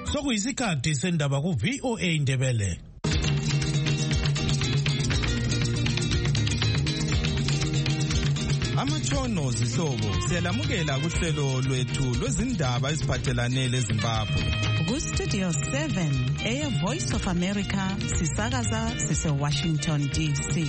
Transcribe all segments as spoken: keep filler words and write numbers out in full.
Sokuyisikhathi sendaba ku V O A Ndebele. Amatshono zihlobo siyalamukela kuhlelo lwethu lwezindaba eziphathelane leZimbabwe. Ku Studio seven, Air Voice of America, sisakaza sise Washington D C.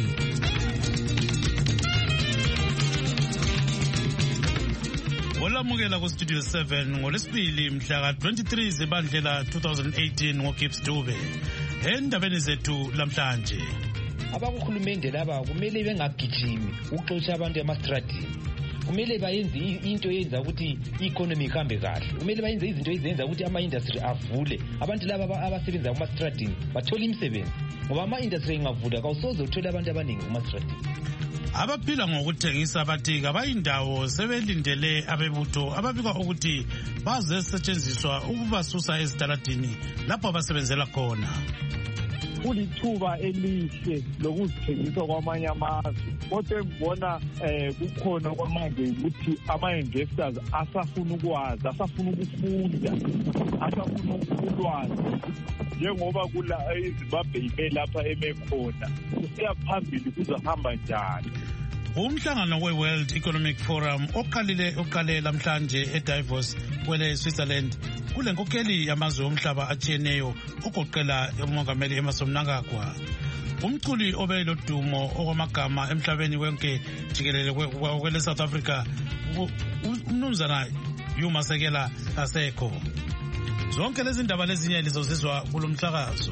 Olamukela ku Studio seven ngolesibili mhla ka twenty-three Zibandlela twenty eighteen ngoGibbs Dube. Endabeni zethu lamhlanje. Abakuhulumende laba kumele bengagijimi ukuxoxa abantu emastradini. Kumele bayenze into yenza ukuthi i-economy ihambe kahle. Kumele bayenze izinto ezenza ukuthi ama-industry avule. Abantu laba abasebenza kumastradini bathole imisebenzi. Ngoba ama-industry engavula kawusoze uthole abantu abaningi kumastradini. Abaphila ngokuthengisa bathi kabayindawo sebelindele abebutho ababikwa ukuthi bazesetshenziswa ukubasusa ezitaladini lapho abasebenzela khona. Kulithuba elihle lokuzithengisa kwamanye amazwe kodwa ngibona eh kukhona kwamanje ukuthi ama-investors asafuna ukwazi asafuna ukufunda asafuna ukulwazi njengoba kula eZimbabwe ime lapha emekhona kusiya phambili kuzohamba njani. Umhlangano we-World Economic Forum oqalile oqale lamhlanje eDavos kwele Switzerland kule nkokheli yamazwe omhlaba atshiyeneyo ogoqela umongameli Emmerson Mnangagwa. Umculi obelo dumo okwamagama emhlabeni wonke jikelele kwele South Africa umnumzana Yuma Sekela asekho. Zonke lezi ndaba lezinye lizozizwa kulomhlakazo.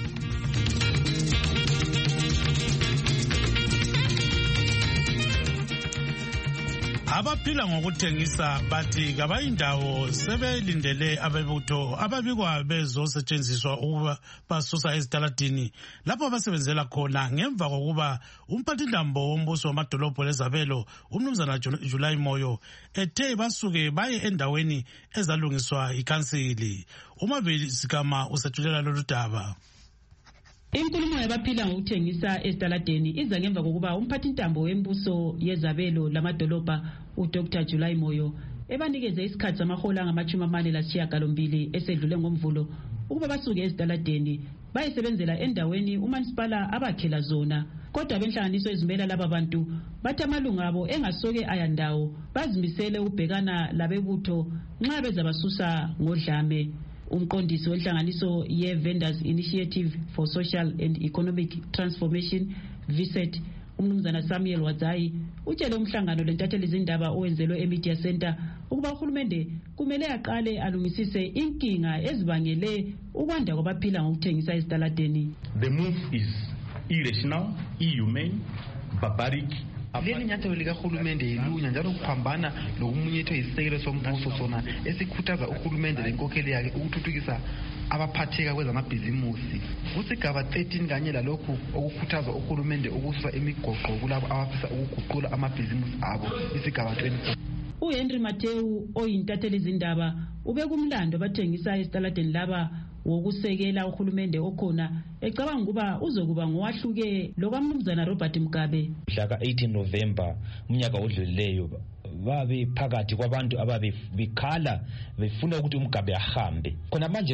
Abaphila ngokuthengisa bathi kabayindawo sebelindele abebutho ababikwa bezosetshenziswa ukuba basusa ezitaladini lapho abasebenzela khona ngemva kokuba umphathindambo wombuso wamadolobho lezabelo umnumzana July Moyo ethe basuke baye endaweni ezalungiswa ikhansili. Umaveli Sikama usethulela lolu daba. Inkulumo yabaphila ngokuthengisa ezitaladeni iza ngemva kokuba umphathintambo wembuso yezabelo lamadolobha uDr July Moyo ebanikeze isikhathi samahola ngamachumi amane lasishiyagalombili esedlule ngomvulo ukuba basuke ezitaladeni bayesebenzela endaweni umanisipala abakhela zona. Kodwa benhlanganiso ezimela laba bantu bathi amalunga abo engasoke ayandawo bazimisele ukubhekana labebutho nxa bezabasusa ngodlame. Umqondisi wenhlanganiso ye-Vendors Initiative for Social and Economic Transformation V S E T umnumzana Samuel Wadzayi utshele umhlangano lentatheli izindaba owenzelwe eMedia Center ukuba uhulumende kumele aqale alungisise inkinga ezibangele ukwanda kwabaphila ngokuthengisa ezitaladeni. The move is irrational, inhumane, barbaric. Leli nyathelo likahulumende yilunya njalo kuphambana lokumunyetho isisekelo sombuso sona esikhuthaza uhulumende lenkokheli yakhe ukuthuthukisa abaphatheka kwezamabhizimusi. Kusigaba thirteen kanye lalokhu okukhuthaza uhulumende ukususa imigoqo kulabo abafisa ukuguqula amabhizimusi abo isigaba twenty-four. uHenry Matthew oyintatheli izindaba ubekumlando bathengisa ezitaladeni laba wokusekela uhulumende okhona ecabanga ukuba uzokuba ngowahluke lokwamnumzana Robert Mugabe. Mhla ka eighteen November umnyaka odlulileyo babe phakathi kwabantu ababekhala befuna ukuthi uMugabe ahambe. Khona manje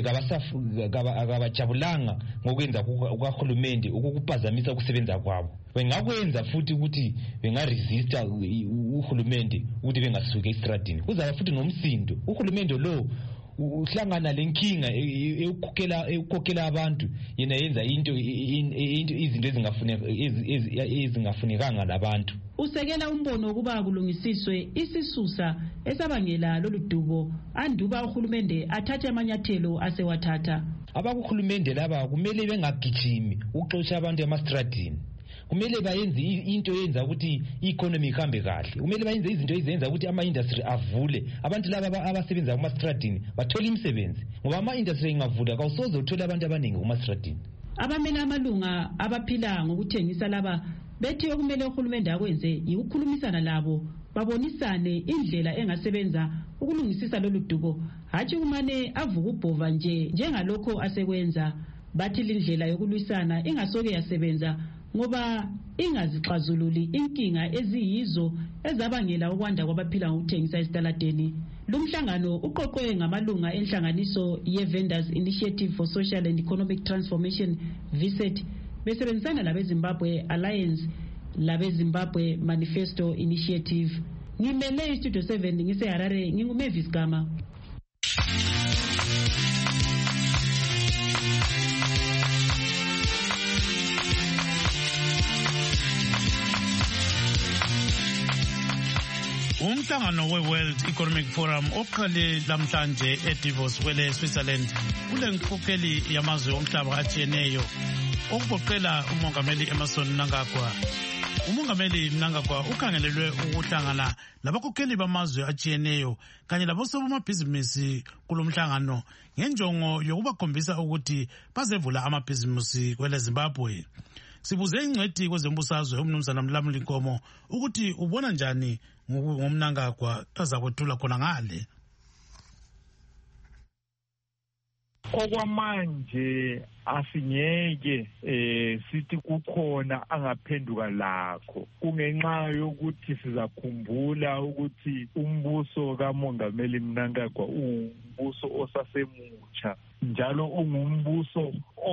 kabajabulanga ngokwenza ukahulumende ukukuphazamisa ukusebenza kwabo. Bengakwenza futhi ukuthi bengaresista uhulumende ukuthi bengasuke estradini. Kuzaba futhi nomsindo. Uhulumende lo uhlangana lenkinga ekukhokhela ekukhokhela abantu yena yenza into izinto ezingafuneka ezingafunekanga labantu. Usekela umbono ukuba kulungisiswe isisusa esabangela lolu dubo anduba uhulumende athathe amanyathelo asewathatha. Abakuhulumende laba kumele bengagijimi ukuxoxa abantu emastradini. Kumele bayenze into yenza ukuthi i-economy ihambe kahle. Kumele bayenze izinto ezenza ukuthi ama-industry avule. Abantu laba abasebenza kumastradini bathole imisebenzi. Ngoba ama-industry engavula kawusoze uthole abantu abaningi kumastradini. Abamela amalunga abaphila ngokuthengisa laba bethi okumele uhulumende akwenze ukukhulumisana labo babonisane indlela engasebenza ukulungisisa lolu dubo hathi kumane avuka ubhova nje njengalokho asekwenza. Bathi indlela yokulwisana ingasoke yasebenza ngoba ingazixazululi inkinga eziyizo ezabangela ukwanda kwabaphila ngokuthengisa ezitaladeni. Lumhlangano uqoqwe ngamalunga enhlanganiso ye-Vendors Initiative for Social and Economic Transformation V I S E T besebenzisana labe-Zimbabwe Alliance labe-Zimbabwe Manifesto Initiative. Ngimele iStudio seven ngise-Harare nginguMavis Gama. Umhlangano we-World Economic Forum oqale lamhlanje eDavos kwele Switzerland kule nkokeli yamazwe omhlaba atshiyeneyo okugoqela umongameli Emmerson Mnangagwa. Umongameli Mnangagwa ukhangelelwe ukuhlangana labakhokheli bamazwe atshiyeneyo kanye labosobamabhizinisi kulomhlangano ngenjongo yokubakhombisa ukuthi bazevula amabhizinisi kwele Zimbabwe. Sibuze ingcwethi kwezembusazwe uMnumzana Mlamuli Nkomo ukuthi ubona njani ngomnangagwa azakwethula khona ngale. Okwamanje asingeke eh sithi kukhona angaphenduka lakho kungenxa yokuthi sizakhumbula ukuthi umbuso kaMongameli Mnangagwa umbuso osasemutsha njalo ungumbuso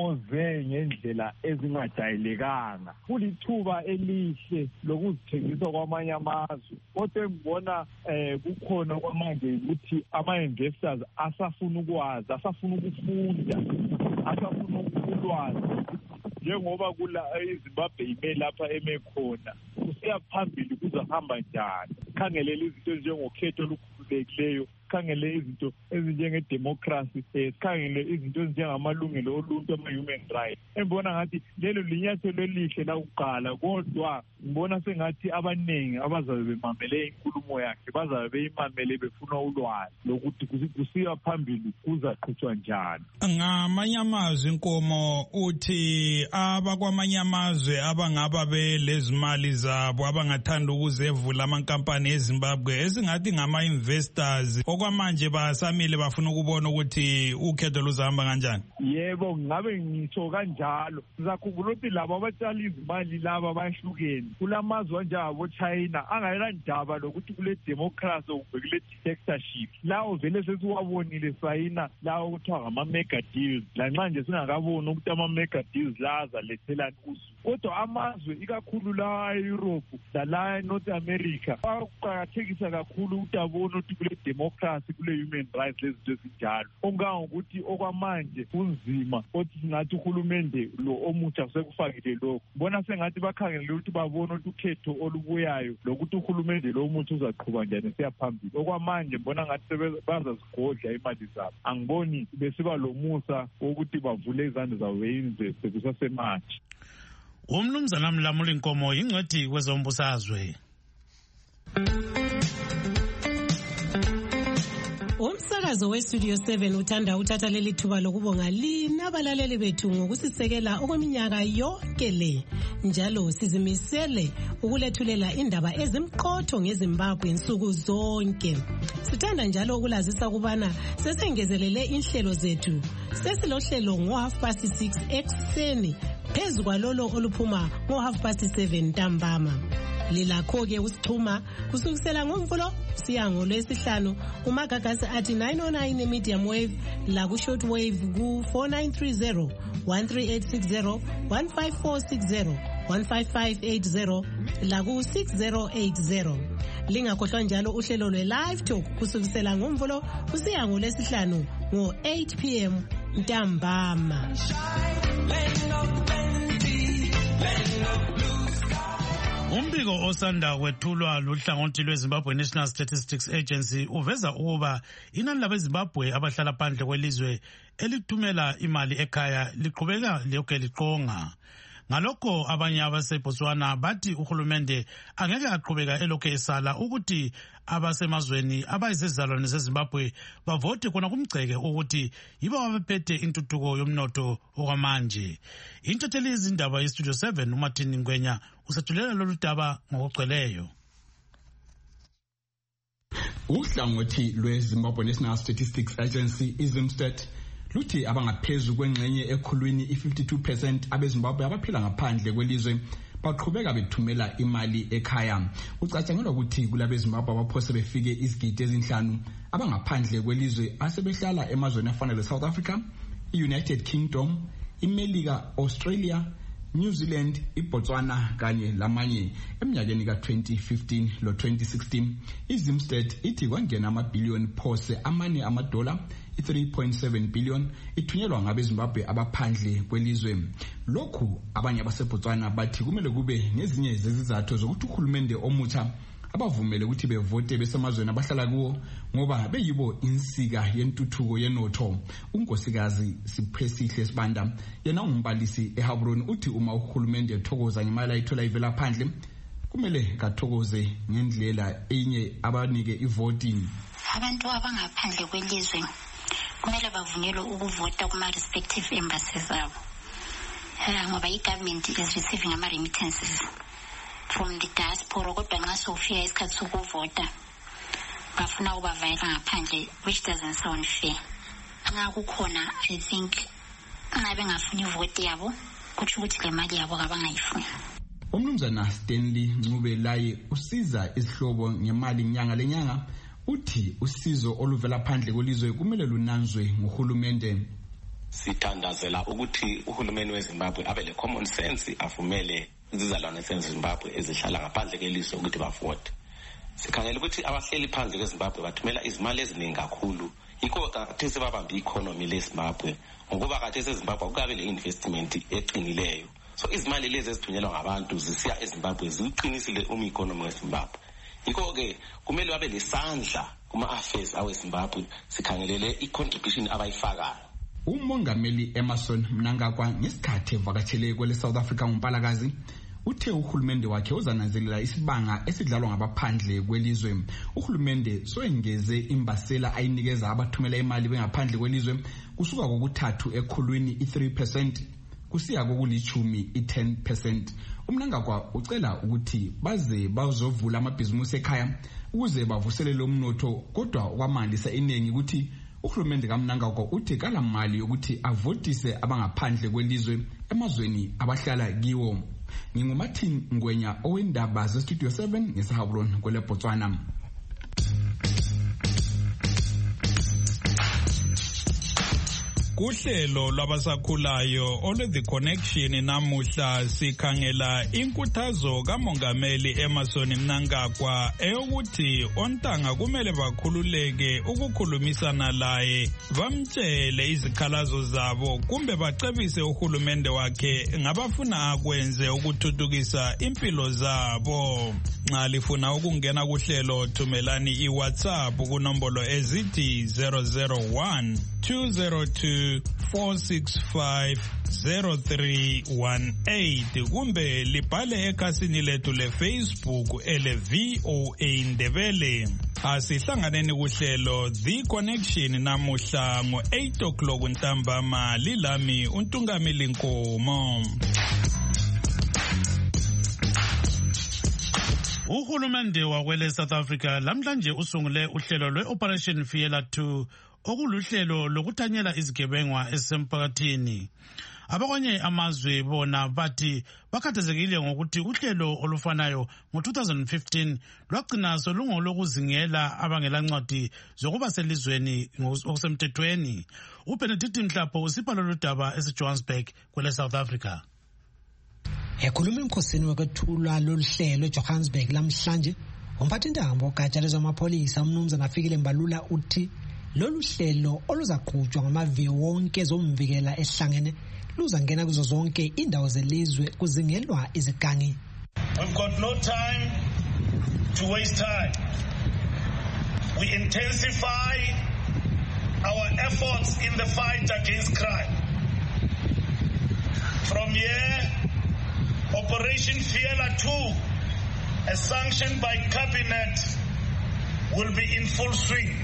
oze ngendlela ezingajayelekanga. Kulithuba elihle lokuzithengisa kwamanye amazwe kodwa ngibona eh kukhona kwamanje ukuthi ama-investors asafuna ukwazi, asafuna ukufunda, asafuna ukulwazi njengoba kula eZimbabwe ime lapha emekhona kusiya phambili kuzahamba njani. Khangelela izinto ezinjengokhetho olukhululekileyo, khangele izinto ezinjengedemocracy, sikhangele izinto ezinjengamalungelo oluntu ama-human rights. Engibona ngathi lelo linyathelo elihle lakuqala kodwa ngibona sengathi abaningi abazabe bemamele inkulumo yakhe bazabe beyimamele befuna ulwazi lokuthi kusiya phambili kuzaqhutshwa njani. Ngamanye amazwi Nkomo uthi abakwamanye amazwe abangaba belezimali zabo abangathanda ukuzevula amankampani eZimbabwe esingathi ngama-investors okwamanje basamile bafuna ukubona ukuthi ukhetho luzahamba kanjani. Yebo ngabe ngitsho kanjalo. Sizakhumbula ukuthi labo abatshali izimali laba bahlukene. Kulamazwe njengabo China angayela ndaba lokuthi kule democracy okubekule dictatorship. Lawo vele sesiwabonile sayina lawo kuthiwa ngama mega deals. Lanxa nje singakaboni ukuthi ama mega deals laza lethelani usu. Kodwa amazwe ikakhulu la eEurope la eNorth America baqakathekisa kakhulu ukuthi abone ukuthi kule democracy kule human rights lezinto ezinjalo. Ongangokuthi okwamanje kunzima othi singathi uhulumende lo omutsha sekufakile lokho. Bona sengathi bakhangele ukuthi babone ukuthi ukhetho olubuyayo lokuthi uhulumende lo omutsha uzaqhubeka njani siyaphambili. Okwamanje mbona ngathi bazazigodla imali zabo. Angiboni besiba lomusa ukuthi bavule izandla zabo beyinze sekusasemanje. Umnumzana Mlamuli Nkomo ingcwethi kwezombusazwe. Umsakazo weStudio seven uthanda uthatha leli thuba lokubonga lina abalaleli bethu ngokusisekela okweminyaka yonke le. Njalo sizimisele ukulethulela indaba ezimqotho ngeZimbabwe insuku zonke. Sithanda njalo ukulazisa kubana sesengezelele inhlelo zethu. Sesilohlelo ngo half past six ekseni phezu kwalolo oluphuma ngo half past seven ntambama. Lilakho ke usixhuma kusukisela ngomvulo siya ngolwesihlanu kumagagasi athi nine oh nine medium wave la ku short wave ku four nine three zero one three eight six zero one five four six zero one five five eight zero la ku six zero eight zero. Lingakhohlwa njalo uhlelo lwe live talk kusukisela ngomvulo kusiya ngolwesihlanu ngo eight p m ntambama. Umbiko osanda kwethulwa luhlangothi lweZimbabwe National Statistics Agency uveza ukuba inani labeZimbabwe abahlala phandle kwelizwe elithumela imali ekhaya liqhubeka lokho liqonga. Ngalokho abanye abaseBotswana bathi uhulumende angeke aqhubeka elokho esala ukuthi abasemazweni abayizizalwane zeZimbabwe bavote khona kumgceke ukuthi yibo abaphethe intuthuko yomnotho okwamanje. Intatheli izindaba yeStudio seven uMartin Ngwenya usethulela lolu daba ngokugcweleyo. Uhlangothi lweZimbabwe National Statistics Agency iZimStat luthi abangaphezulu kwengxenye ekhulwini i-fifty-two percent abeZimbabwe abaphila ngaphandle kwelizwe baqhubeka bethumela imali ekhaya. Ucatshangelwa ukuthi kulabeZimbabwe abaphose befike izigidi ezinhlanu abangaphandle kwelizwe asebehlala emazweni afana le-South Africa, i-United Kingdom, iMelika, Australia, New Zealand, iBotswana kanye lamanye. Eminyakeni ka-twenty fifteen lo twenty sixteen iZimsted ithi kwangena amabhiliyoni phose amane amadola i-three point seven billion ithunyelwa ngabeZimbabwe abaphandle kwelizwe. Lokhu abanye abaseBotswana bathi kumele kube nezinye zezizathu zokuthi uhulumende omutsha abavumele ukuthi bevote besemazweni abahlala kuwo ngoba beyibo insika yentuthuko yenotho. Unkosikazi Siphesihle Sibanda yena umbalisi eHabron uthi uma uhulumende ethokoza ngemali ayithola ivela phandle kumele kathokoze ngendlela enye abanike ivoti. Abantu abangaphandle kwelizwe kumele bavunyelwe ukuvota kuma respective embassies zabo ngoba i-government is receiving ama remittances from the diaspora, kodwa nxa sofika isikhathi sokuvota bafuna ukubavalela ngaphandle, which doesn't sound fair. Nxa kukhona, I think nxa bengafuni ivoti yabo kutsho ukuthi le mali yabo kabangayifuni. Umnumzana Stanley Ncube laye usiza izihlobo ngemali nyanga lenyanga uthi usizo oluvela phandle kwelizwe kumele lunanzwe nguhulumende. Sithandazela ukuthi uhulumeni weZimbabwe abe le common sense avumele izizalwane zaseZimbabwe ezihlala ngaphandle kwelizwe ukuthi bavote. Sikhangela ukuthi abahleli phandle kweZimbabwe bathumela izimali eziningi kakhulu. Yikho khathesi babambe i-economy leZimbabwe ngokuba khathesi eZimbabwe kukabe le investment eqinileyo. So izimali lezi ezithunyelwa ngabantu zisiya eZimbabwe ziqinisile uma i-economy weZimbabwe. Yikho ke kumele babe lesandla kuma affairs aweZimbabwe sikhangelele i-contribution abayifakayo. Umongameli Emmerson Mnangagwa ngesikhathi evakatshele kwele South Africa ngoMpalakazi uthe uhulumende wakhe uzananzelela isibanga esidlalwa ngabaphandle kwelizwe. Uhulumende soengeze imbasela ayinikeza abathumela imali bengaphandle kwelizwe kusuka kokuthathu ekhulwini i-three percent kusiya kokulithumi i-ten percent. Umnangagwa ucela ukuthi baze bazovula amabhizimusi ekhaya ukuze bavuselele umnotho, kodwa kwamalisa iningi ukuthi uhulumende kaMnangagwa uthi kala mali ukuthi avotise abangaphandle kwelizwe emazweni abahlala kiwo. Ngingumathi Ngwenya owendaba ze Studio seven ngesahabron kwele Botswana. Kuhlelo lwabasakhulayo ole The Connection namuhla sikhangela inkuthazo kaMongameli Emmerson Mnangagwa eyokuthi ontanga kumele bakhululeke ukukhulumisana laye, bamtshele izikhalazo zabo kumbe bacebise uhulumende wakhe ngabafuna akwenze ukuthuthukisa impilo zabo. Nxa lifuna ukungena kuhlelo thumelani iWhatsApp kunombolo ezithi zero zero one two zero two four six five zero three one eight kumbe libhale ekhasini lethu leFacebook ele V O A Ndebele. Asihlanganeni kuhlelo The Connection namuhla ngo eight o'clock ntambama. Lilami uNtungamili Nkomo. Uhulumende wakwele South Africa lamhlanje usungule uhlelo lwe-Operation Fiela two okuluhlelo lokuthanyela izigebengwa ezisemphakathini. Abakwanye amazwe bona bathi bakhathazekile ngokuthi uhlelo olufanayo ngo-twenty fifteen lwagcina solungolokuzingela abangela ncwadi zokuba selizweni ngokusemthethweni. uBenedict Mhlapho usipha lolu daba eseJohannesburg kwele South Africa. Ekhuluma emkhosini wokwethulwa loluhlelo eJohannesburg lamhlanje, umphathintambo ogatsha lezamapholisa umnumzana Fikile Mbalula uthi lolu hlelo oluzaqhutshwa ngamaviyo wonke ezomvikela ehlangene luzangena kuzo zonke indawo zelizwe kuzingelwa izigangi. We've got no time to waste time. We intensify our efforts in the fight against crime. From here, Operation Fiela two, as sanctioned by Cabinet, will be in full swing.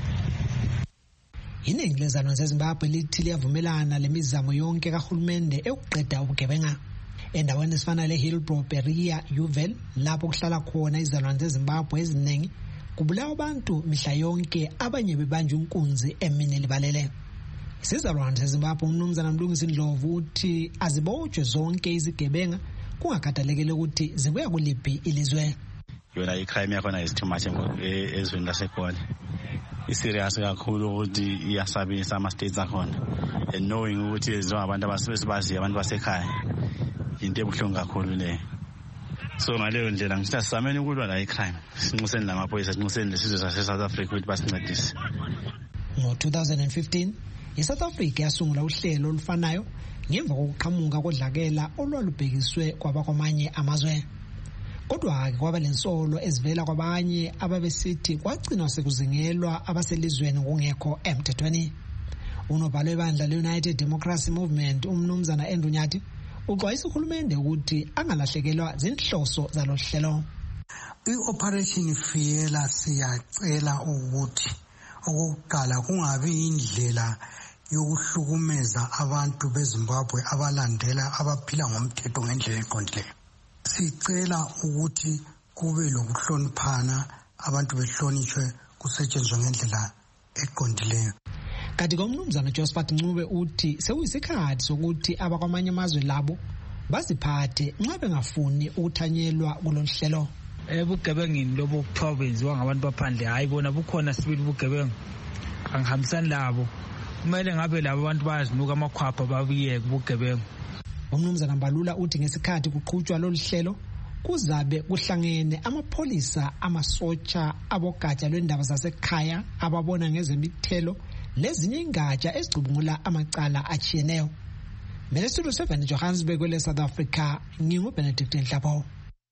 Iningi lezizalwane zeZimbabwe lithi liyavumelana lemizamo yonke kahulumende ekuqeda ubugebenga. Endaweni ezifana leHillbrow, Berea, Uvel lapho kuhlala khona izizalwane zeZimbabwe eziningi kubulawa abantu mihla yonke, abanye bebanjwa inkunzi emini libalele. Isizalwane zeZimbabwe umnumzana Mlungisi Ndlovu uthi azibotshwe zonke izigebenga kungakhathalekile ukuthi zibuya kuliphi ilizwe. Yona icrime yakhona is too much ezweni laseGoli. iserious kakhulu ukuthi iyasabisa ama states akhona, and knowing ukuthi abantu abasibaziyo abantu basekhaya into ebuhlungu kakhulu le. So ngaleyo ndlela ngithi asamene ukulwa la icrime, sinxuseni lamaphoyisa, sinxuseni lesizwe sase South Africa ukuthi basincedise. Ngo two thousand fifteen iSouth Africa yasungula uhlelo olufanayo ngemva kokuqhamuka kodlakela olwalubhekiswe kwabakwamanye amazwe. Kodwa ke kwaba lensolo ezivela kwabanye ababesithi kwagcinwa sekuzingelwa abaselizweni kungekho emthethweni. Unobhala webandla le-United Democracy Movement umnumzana Endunyathi uxwayisa uhulumende ukuthi angalahlekelwa zinhloso zalohlelo. I-Operation Fiela siyacela ukuthi okokuqala kungabi indlela yokuhlukumeza abantu beZimbabwe abalandela abaphila ngomthetho ngendlela eqondileyo. Sicela ukuthi kube lokuhloniphana, abantu behlonishwe, kusetshenzwe ngendlela eqondileyo. Kanti komnumzana Josephat Ncube uthi sekuyisikhathi sokuthi abakwamanye amazwe labo baziphathe nxa bengafuni ukuthanyelwa kulonhlelo. Ebugebengini lobo kuthiwa benziwa ngabantu baphandle, hayi bona bukhona sibili bugebengu angihambisani labo. Kumele ngabe labo abantu bayazinuka amakhwapha babiyeke bugebengu. Umnumzana Mbalula uthi ngesikhathi kuqhutshwa loluhlelo kuzabe kuhlangene amapholisa, amasotsha, abogatsha lwendaba zasekhaya ababona ngezemithelo lezinye ingatsha ezicubungula amacala achiyeneyo. Mina Studio seven Johannesburg kwele South Africa, nginguBenedict Nhlapho.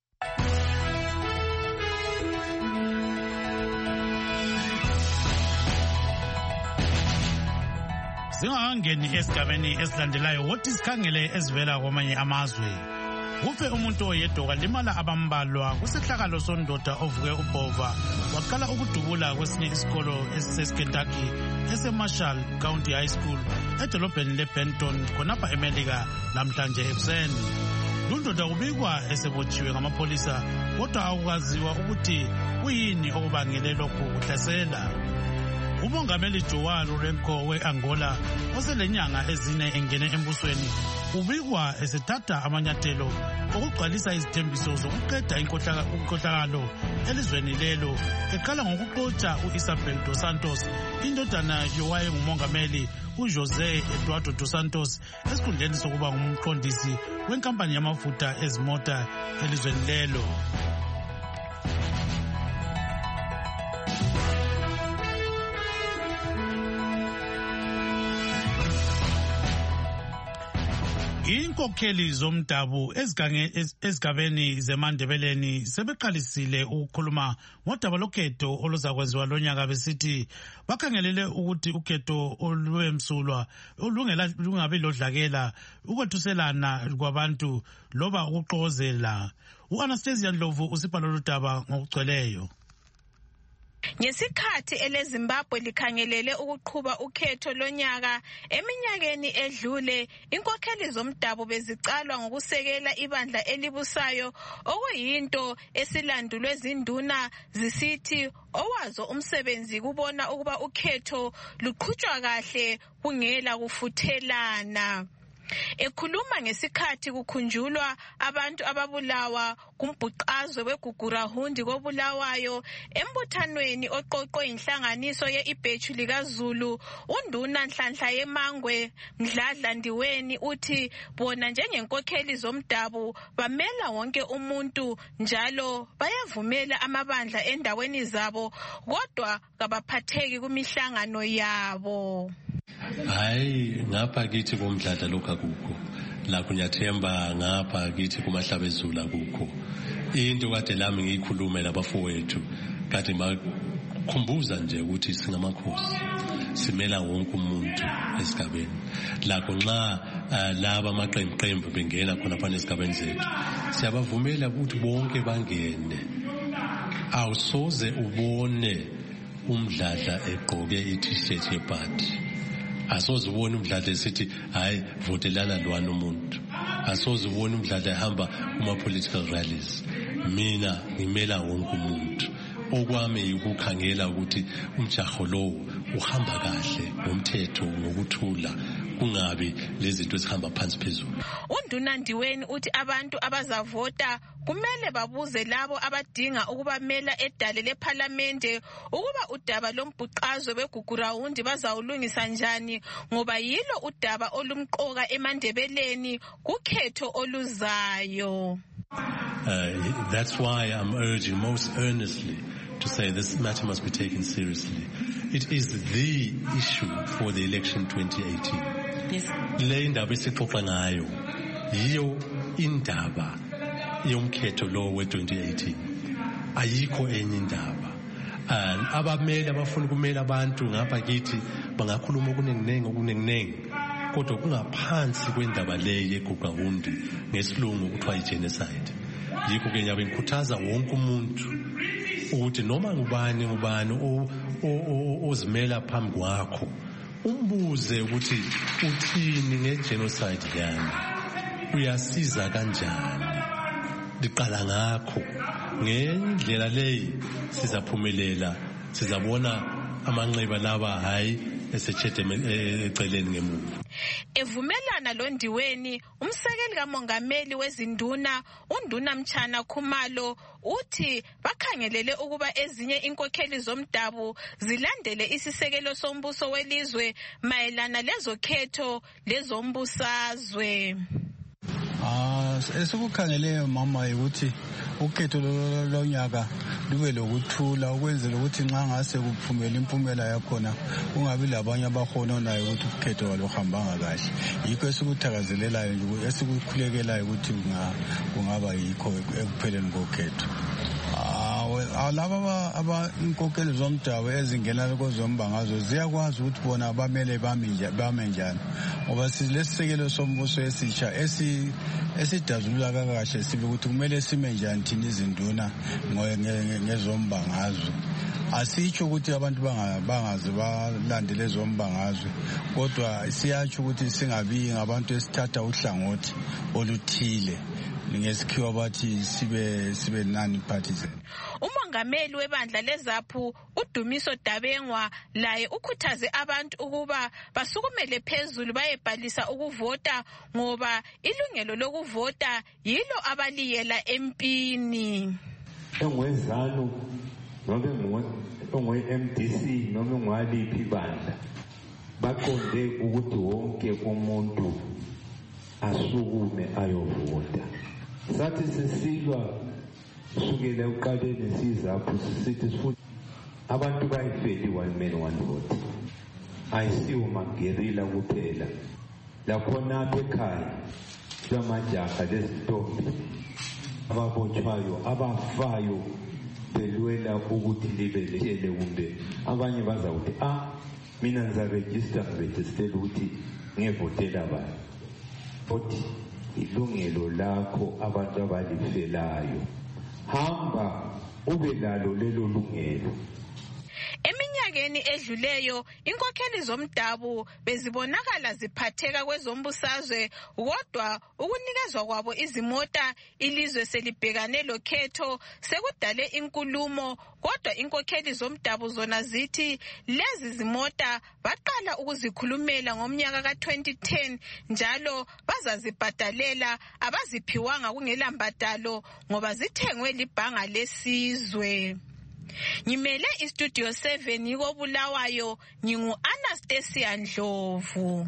Singangeni esigabeni esilandelayo wothi sikhangele ezivela kwamanye amazwe. Kufe umuntu oyedwa kwalimala abambalwa kusehlakalo sondoda ovuke ubhova waqala ukudubula kwesinye isikolo esiseKentucky eseMarshall County High School edolobheni leBenton khonapha eMelika namhlanje ekuseni. Lundoda ubikwa esebotshiwe ngamapolisa kodwa akwaziwa ukuthi kuyini okubangele lokhu kuhlasela. Umongameli Joao Lourenço we-Angola oselenyanga ezine engene embusweni ubikwa esethatha amanyathelo okugcwalisa izithembiso zokuqeda inkohlakalo elizweni lelo, eqala ngokuxotsha u-Isabel dos Santos, indodana yowayengumongameli uJosé Eduardo dos Santos, esikhundleni sokuba ngumqondisi wenkampani yamafutha ezimota elizweni lelo. Inkokheli zomdabu ezigabeni zeMandebeleni sebeqalisile ukukhuluma ngodaba lokhetho oluzakwenziwa lonyaka besithi bakhangelele ukuthi ukhetho olwemsulwa lungabi lodlakela, ukwethuselana kwabantu loba ukuxozela. U-Anastasia Ndlovu usibhala lodaba ngokugcweleyo. Ngesikhathi eleZimbabwe likhangelele ukuqhuba ukhetho lonyaka, eminyakeni edlule inkokheli zomdabu bezicalwa ngokusekela ibandla elibusayo, okuyinto esilandulwe zinduna zisithi owazo umsebenzi kubona ukuba ukhetho luqhutshwa kahle kungela kufuthelana. Ekhuluma ngesikhathi kukhunjulwa abantu ababulawa kumbhuqazwe weGugurahundi kobulawayo embuthanweni oqoqwe inhlanganiso ye-Ibhethu likaZulu, unduna Nhlanhla Yemangwe Mdladla Ndiweni uthi bona njengenkokheli zomdabu bamela wonke umuntu njalo bayavumela amabandla endaweni zabo kodwa kabaphatheki kumihlangano yabo. Hayi ngapha kithi komdladla lokho akukho, la kunyathemba ngapha kithi kumahlabezulu akukho. Into kade lami ngiyikhulume labafowethu kade makhumbuza nje ukuthi singamakhosi simela wonke umuntu esigabeni. Lakho nxa laba amaqembu bengena khona phana esigabeni zethu siyabavumela ukuthi bonke bangene. Awusoze ubone umdladla egqoke i-t-shirt yebhadi. Asoze ubone umdladla esithi hayi votelana lwana umuntu. Asoze ubone umdladla ehamba kuma-political rallies. Mina ngimela wonke umuntu. Okwami ukukhangela ukuthi umjaho lowo uhamba kahle ngomthetho ngokuthula kungabi lezinto ezihamba phansi phezulu. uNduna Ndiweni uthi abantu abazavota kumele babuze labo abadinga ukubamela edale leParliamente ukuba udaba lombhuqazwe beGugurawundi bazawulungisa njani ngoba yilo udaba olumqoka eMandebeleni kukhetho oluzayo. Uh, that's why I'm urging most earnestly to say this matter must be taken seriously. It is the issue for the election twenty eighteen. Yes. Le ndaba esixoxa ngayo yiyo indaba yomkhetho lo we twenty eighteen. Ayikho enye indaba. And abameli abafuna ukumela abantu ngapha kithi bangakhuluma okuningi okuningi kodwa kungaphansi kwendaba le yeGugurawundi ngesilungu kuthiwa i-genocide. Yikho ke ngiyabe ngikhuthaza wonke umuntu ukuthi noma ngubani ngubani ozimela phambi kwakho umbuze ukuthi uthini ngegenocide yani, uyasiza kanjani, liqala ngakho. Ngendlela leyi sizaphumelela, sizabona amanxeba laba hayi esechethe eceleni ngemuva. Evumelana lo Ndiweni, umsekeli kamongameli wezinduna uNduna Mchana Khumalo uthi bakhangelele ukuba ezinye inkokheli zomdabu zilandele isisekelo sombuso welizwe mayelana lezo khetho lezombusazwe. Ah, esikukhangeleyo mama ukuthi ukhetho lonyaka lube lokuthula ukwenzela ukuthi nxa ngase kuphumela impumela yakhona kungabi labanye abahona nayo ukuthi ukhetho waluhambanga kahle. Yikho esikuthakazelelayo nje esikukhulekelayo ukuthi kungaba yikho ekupheleni kokhetho. Alaba aba inkokheli zomdabu ezingena kozombangazo ziyakwazi ukuthi bona abamele bame njani ngoba silesisekelo sombuso esitsha esi esidazulula kakahle sibe ukuthi kumele sime njani thina izinduna ngezombangazo. Asitsho ukuthi abantu bangaze balandele ezombangazwe kodwa siyatsho ukuthi singabi ngabantu esithatha uhlangothi oluthile ngesikhiwa bathi sibe sibe nani partisan. Umongameli webandla leZAPHU uDumiso Dabengwa laye ukhuthaze abantu ukuba basukumele phezulu bayebhalisa ukuvota ngoba ilungelo lokuvota yilo abaliyela empini. Engwezalo noma engwe-M D C noma engwaliphi ibandla baqonde ukuthi wonke umuntu asukume ayovota. Sathi sisilwa sukela uqaleni siZAPHU sisithi sifuna abantu bayifeli one man one vote. Ayisiwo magerila kuphela. Lakhona apha ekhaya lamajaha lezintombi ababotshwayo abafayo belwela ukuthi libe leshele kumbe abanye bazawuthi ah mina ngizarejista ngirejistela ukuthi ngevotela abantu. Futhi ilungelo lakho abantu abalifelayo, hamba ube lalo lelo lungelo. Eminyakeni edluleyo inkokheli zomdabu bezibonakala ziphatheka kwezombusazwe kodwa ukunikezwa kwabo izimota ilizwe selibhekane lokhetho sekudale inkulumo kodwa inkokheli zomdabu zona zithi lezi zimota baqala ukuzikhulumela ngomnyaka ka twenty ten njalo bazazibhadalela abaziphiwanga kungelambadalo ngoba zithengwe libhanga lesizwe. Ngimele istudio seven yiko Bulawayo, ngingu Anastasia Ndlovu.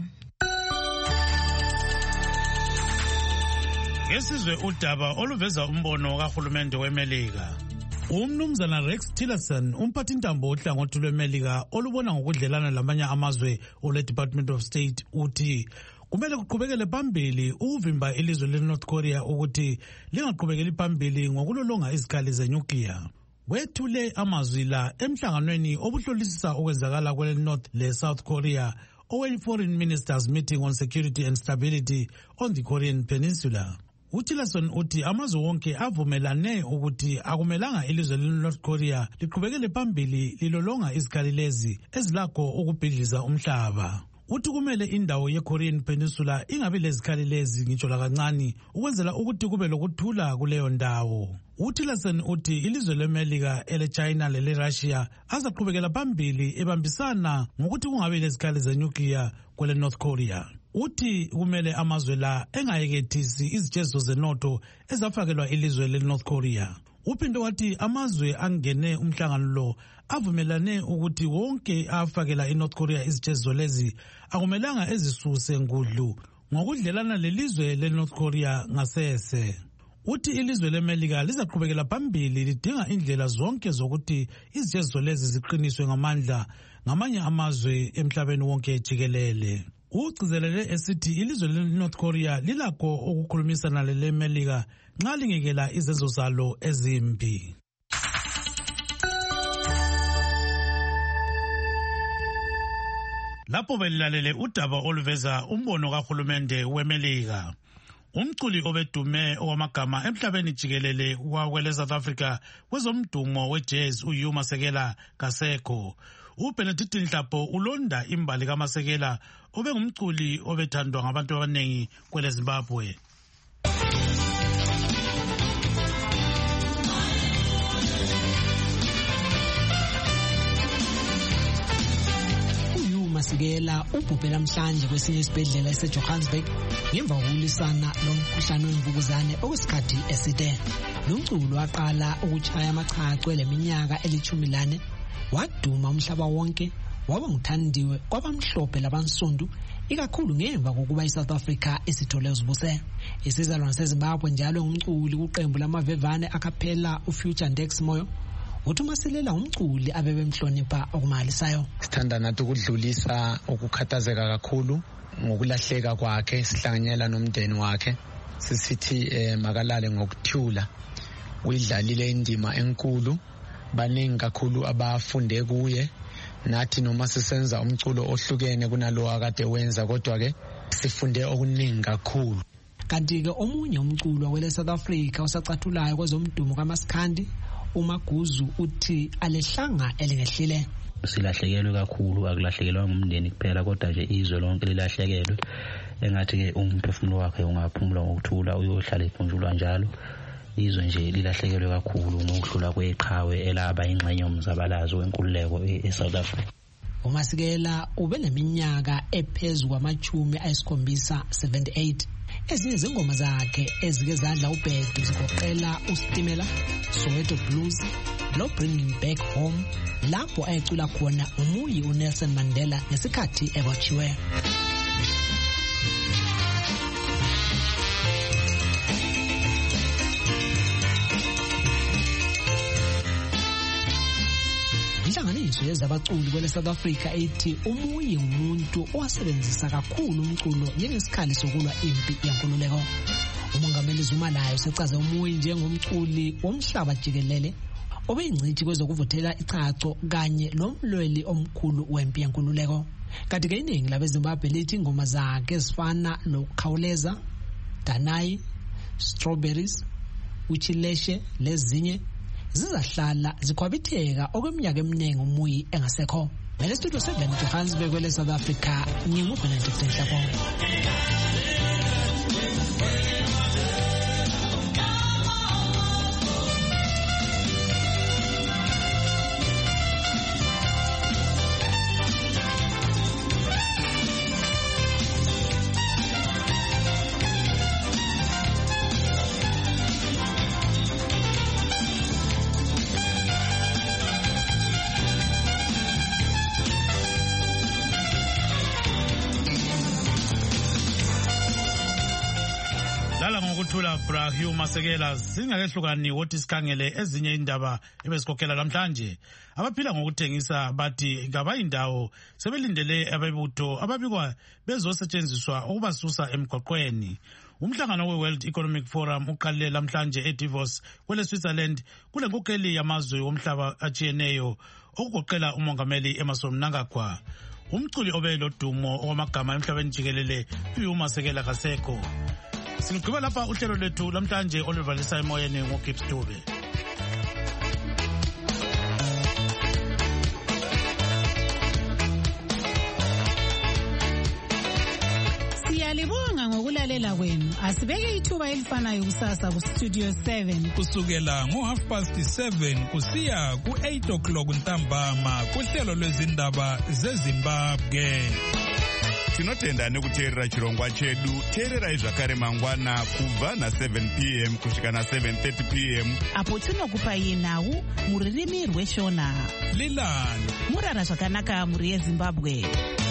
Ngesizwe udaba oluveza umbono kahulumende weMelika. Umnumzana Rex Tillerson, umphathintambo ohlangothi lweMelika olubona ngokudlelana lamanye amazwe ole Department of State uthi kumele kuqhubekele phambili ukuvimba ilizwe leNorth Korea ukuthi lingaqhubekeli phambili ngokulolonga izikhali zenuclear. Wethule amazwi la emhlanganweni obuhlolisisa okwenzakala kwele North le South Korea owe Foreign Ministers Meeting on Security and Stability on the Korean Peninsula. uTillerson uthi amazwe wonke avumelane ukuthi akumelanga ilizwe leNorth Korea liqhubekele phambili lilolonga izikhali lezi ezilakho ukubhidliza umhlaba. Uthi kumele indawo ye-Korean Peninsula ingabi lezikhali lezi ngitsho lakancane ukwenzela ukuthi kube lokuthula kuleyo ndawo. uTillerson uthi ilizwe leMelika, ele-China lele-Russia azaqhubekela phambili ebambisana ngokuthi kungabi lezikhali zenuclear kwele North Korea. uthi kumele amazwe la engayekethisi izijezo zenotho ezafakelwa ilizwe le-North Korea. Uphinde wathi amazwe angene umhlangano lo avumelane ukuthi wonke afakela i-North Korea izijezo lezi akumelanga ezisuse ngudlu ngokudlelana lelizwe le-North Korea ngasese. Uthi ilizwe leMelika lizaqhubekela phambili lidinga indlela zonke zokuthi izijezo lezi ziqiniswe ngamandla ngamanye amazwe emhlabeni wonke jikelele. Ugcizelele esithi ilizwe le-North Korea lilakho ukukhulumisana leMelika nxa lingekela izenzo zalo ezimbi. Lapho belilalele udaba oluveza umbono kahulumende weMelika. Umculi obedume owamagama emhlabeni jikelele wakwele South Africa kwezomdumo wejazz uHugh Masekela Kaseko. uBenedict Nhlapo ulonda imbali kaMasekela obengumculi obethandwa ngabantu abanengi kwele Zimbabwe. Masekela ubhubhe namhlanje kwesinye isibhedlela eseJohannesburg ngemva kokulisana lomkhuhlane wemvukuzane okwesikhathi eside. Lo mculo waqala ukuchaya amachacho leminyaka elithumi lane, waduma umhlaba wonke, waba nguthandiwe kwabamhlophe labansundu, ikakhulu ngemva kokuba iSouth Africa isithole uzibuse. Isizalwane seZimbabwe njalo ngumculi kuqembu lamavevane akaphela uFuture Ndex Moyo. Uthi Masekela umculi abebemhlonipha okumalisayo. Sithanda nathi ukudlulisa ukukhathazeka kakhulu ngokulahleka kwakhe, sihlanganyela nomndeni wakhe. Sisithi eh, makalale ngokuthula. Uyidlalile indima enkulu, baningi kakhulu abafunde kuye. Nathi noma sisenza umculo ohlukene kunalo akade wenza, kodwa ke sifunde okuningi kakhulu. Kanti ke omunye umculo wele South Africa osacathulayo kwezomdumo kaMaskandi uMaguzu uthi alehlanga elingehlile. Silahlekelwe kakhulu, akulahlekelwa ngumndeni kuphela kodwa nje izwe lonke lilahlekelwe. Engathi ke umphefumulo wakhe ungaphumula ngokuthula, uyohlala ephunjulwa njalo. Izwe nje lilahlekelwe kakhulu ngokuhlula kweqhawe elaba ingxenye yomzabalazo wenkululeko eSouth Africa. uMasekela ube neminyaka ephezulu kwamachumi ayisikhombisa seventy-eight. Ezinye zingoma zakhe ezike zadla ubhedu zigoqela uStimela, Soweto Blues, lo Bringing Back Home, lapho ayecula khona umuyi uNelson Mandela ngesikhathi ebotshiwe. Inhlanganiso yezabaculi kwele South Africa ethi umuyi umuntu owasebenzisa kakhulu umculo njengesikhali sokulwa impi yenkululeko. Umongameli Zuma layo sechaze umuyi njengomculi womhlaba jikelele obeyingcithi kwezokuvuthela ichacho kanye nomlweli omkhulu wempi yenkululeko. Kanti ke iningi labeZimbabwe lithi ingoma zakhe ezifana lokukhawuleza, Danai, Strawberries, Uchileshe lezinye zizahlala zikhwabitheka okweminyaka eminingi umuyi engasekho. Mele Studio seven Johannesburg kwele South Africa, nginguBenedict Nhlapo. Thula bra Hugh Masekela singakehlukani wothi sikhangele ezinye indaba ebesikhokhela namhlanje. Abaphila ngokuthengisa bathi ngabayindawo sebelindele abebutho ababikwa bezosetshenziswa ukubasusa emgwaqweni. Umhlangano we-World Economic Forum uqalile namhlanje eDavos kwele Switzerland kule nkokeli yamazwe omhlaba atshiyeneyo okugoqela umongameli Emmerson Mnangagwa. Umculi obelodumo owamagama emhlabeni jikelele uHugh Masekela Kaseko. Sinugqiba lapha uhlelo lethu lamhlanje oluvalisa emoyeni ngoGibbs Dube. Siyalibonga ngokulalela kwenu. Asibeke ithuba elifanayo kusasa ku Studio seven kusukela ngo half past seven kusiya ku eight o'clock ntambama kuhlelo lwezindaba zeZimbabwe. tinotenda nekuteerera chirongwa chedu. Teererai zvakare mangwana kubva na-seven p m kusvika na-seven thirty p m apo tinokupai nhau mururimi rweshona. Lilan murara zvakanaka muri yeZimbabwe.